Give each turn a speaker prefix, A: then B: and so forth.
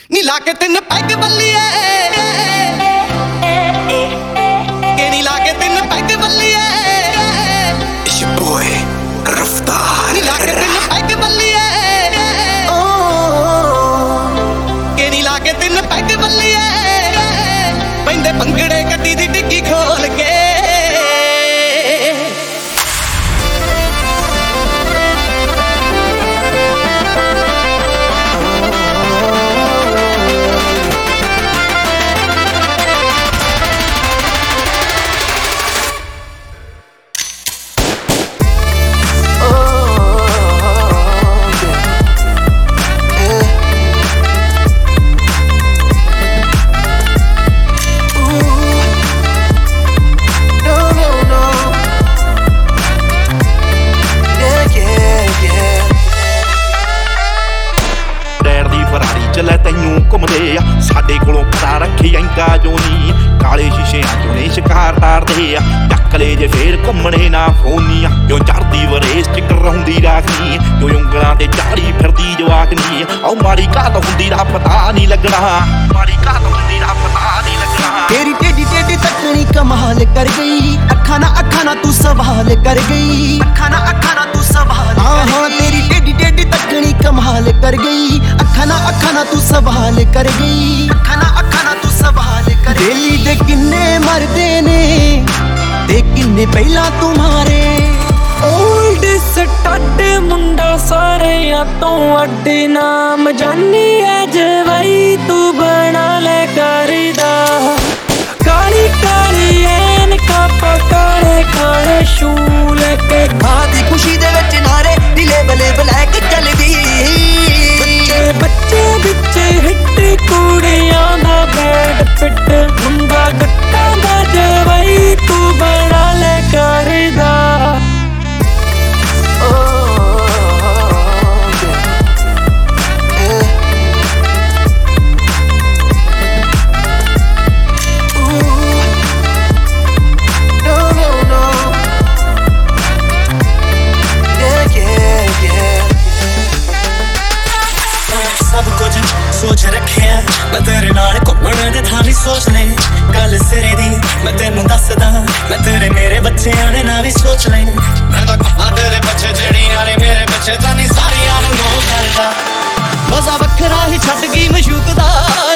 A: ਨੀ ਲਾ ਕੇ ਤਿੰਨ ਪੈਗ ਬੱਲੀਏ ਨੀ ਲਾ ਕੇ ਤਿੰਨ ਪੈਗ ਬੱਲੀਏ
B: It's your boy Raftaar
A: ਨੀ ਲਾ ਕੇ ਤਿੰਨ ਪੈਗ ਬੱਲੀਏ ਨੀ ਲਾ ਕੇ ਤਿੰਨ ਪੈਗ ਬੱਲੀਏ ਪੈਂਦੇ ਭੰਗੜੇ ਗੱਡੀ ਦੀ ਡਿੱਗੀ ਖੋਲ ਕੇ
C: ਲੈ ਤੈਨੂੰ ਘੁੰਮਦੇ ਆ ਸਾਡੇ ਕੋਲੋਂ ਪਤਾ ਰੱਖੀ ਐਂਗਾ ਜੋ ਨੀ ਕਾਲੇ ਸ਼ੀਸ਼ਿਆਂ ਚੋਂ ਨੇ ਸ਼ਿਕਾਰ ਤਾਰਦੇ ਆ ਚੱਕਲੇ ਜੇ ਫੇਰ ਘੁੰਮਣੇ ਨਾ ਫੋਨੀਆਂ ਜੋ ਚੜਦੀ ਵਰੇਸ ਚ ਕਰਾਉਂਦੀ ਰਾਖਨੀ ਜੋ ਉਂਗਲਾਂ ਤੇ ਚਾੜੀ ਫਿਰਦੀ ਜਵਾਕਨੀ ਆਉ ਮਾੜੀ ਘਾਤ ਹੁੰਦੀ ਦਾ ਪਤਾ ਨਹੀਂ ਲੱਗਣਾ ਮਾੜੀ ਘਾਤ ਹੁੰਦੀ ਦਾ ਪਤਾ ਨਹੀਂ ਲੱਗਣਾ
D: ਤੇਰੀ ਟੇਡੀ ਟੇਡੀ ਤੱਕਣੀ ਕਮਾਲ ਕਰ ਗਈ ਅੱਖਾਂ ਨਾ ਤੂੰ ਸਵਾਲ ਕਰ ਗਈ ਅੱਖਾਂ ਨਾ ਤੂੰ ਸਵਾਲ ਹਾਂ ਤੇਰੀ ਟੇਡੀ ਟੇਡੀ ਤੱਕਣੀ ਕਮਾਲ ਕਰ ਗਈ ਅੱਖਾਂ ਨਾ ਤੂੰ ਸਵਾਲ ਕਰ ਗਈ ਅੱਖਾਂ ਨਾ ਤੂੰ ਸਵਾਲ ਕਰ ਗਈ ਦਿੱਲੀ ਦੇ ਕਿੰਨੇ ਮਰਦੇ ਨੇ ਤੇ ਕਿੰਨੇ ਪਹਿਲਾਂ ਤੁਮਾਰੇ
E: ਓਲਡ ਸਟੱਡ ਮੁੰਡਾ ਸਾਰਿਆਂ ਤੋਂ ਅੱਡ ਨਾਮ ਜਾਨੀ ਐ ਜਵਾਈ ਤੂੰ ਬਣਾ ਲੈ ਕਰਦਾ ਕਾਲੀ ਕਾਲੀ ਐਨਕਾਂ ਕਾਲੇ ਕਾਲੇ ਸ਼ੂਲ ਕੇ
D: ਮਾਂ ਦੀ ਖੁਸ਼ੀ ਦੇ ਵਿੱਚ ਨਾਰੇ ਨੀਲੇ ਬਲੇ ਬਲੈਕ ਚੱਲਦੀ
E: ਬੱਚੇ ਵਿੱਚ ਹਿੱਟ ਕੁੜੀਆਂ ਦਾ ਬੈਡ ਫਿੱਟ ਮੁੰਡਾ ਗੱਟਾਂ ਦਾ ਜਵਾਈ ਤੂੰ ਬਣਾ ਲੈ ਕਰਦਾ
F: सोच रखे मैं तेरे नाल घूमने दे थाली सोच ले गल सिरे दी मैं तेनू दसदा मैं तेरे मेरे बच्चेआं दे नाल भी सोच ले मैं तां घुम्मां तेरे बच्चे जेड़ियां ने मेरे बच्चे तां नी सारियां नूं नो करदा
A: मजा वखरा ही छड्ड गई मशूक दा